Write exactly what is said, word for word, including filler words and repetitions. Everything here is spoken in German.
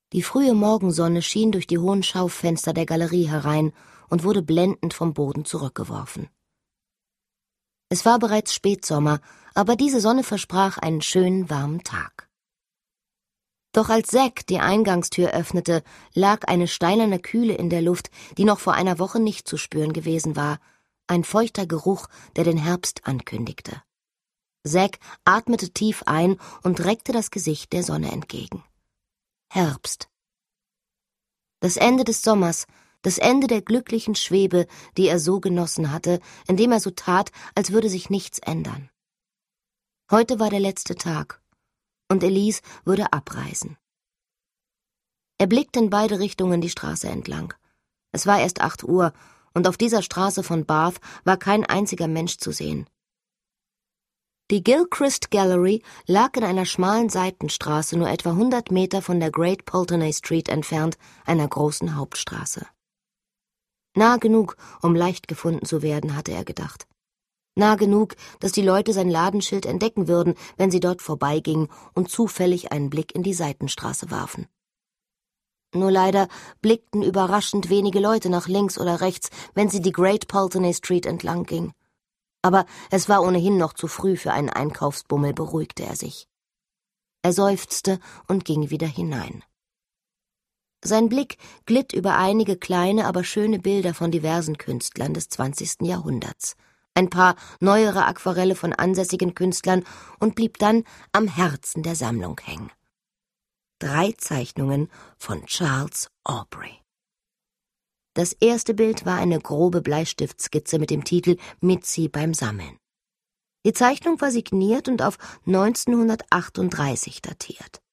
Die frühe Morgensonne schien durch die hohen Schaufenster der Galerie herein und wurde blendend vom Boden zurückgeworfen. Es war bereits Spätsommer, aber diese Sonne versprach einen schönen, warmen Tag. Doch als Zack die Eingangstür öffnete, lag eine steinerne Kühle in der Luft, die noch vor einer Woche nicht zu spüren gewesen war, ein feuchter Geruch, der den Herbst ankündigte. Zack atmete tief ein und reckte das Gesicht der Sonne entgegen. Herbst. Das Ende des Sommers, das Ende der glücklichen Schwebe, die er so genossen hatte, indem er so tat, als würde sich nichts ändern. Heute war der letzte Tag, und Elise würde abreisen. Er blickte in beide Richtungen die Straße entlang. Es war erst acht Uhr, und auf dieser Straße von Bath war kein einziger Mensch zu sehen. Die Gilchrist Gallery lag in einer schmalen Seitenstraße nur etwa hundert Meter von der Great Pulteney Street entfernt, einer großen Hauptstraße. Nah genug, um leicht gefunden zu werden, hatte er gedacht. Nah genug, dass die Leute sein Ladenschild entdecken würden, wenn sie dort vorbeigingen und zufällig einen Blick in die Seitenstraße warfen. Nur leider blickten überraschend wenige Leute nach links oder rechts, wenn sie die Great Pulteney Street entlang ging. Aber es war ohnehin noch zu früh für einen Einkaufsbummel, beruhigte er sich. Er seufzte und ging wieder hinein. Sein Blick glitt über einige kleine, aber schöne Bilder von diversen Künstlern des zwanzigsten Jahrhunderts, ein paar neuere Aquarelle von ansässigen Künstlern und blieb dann am Herzen der Sammlung hängen. Drei Zeichnungen von Charles Aubrey. Das erste Bild war eine grobe Bleistiftskizze mit dem Titel »Mitzi beim Sammeln«. Die Zeichnung war signiert und auf neunzehnhundertachtunddreißig datiert.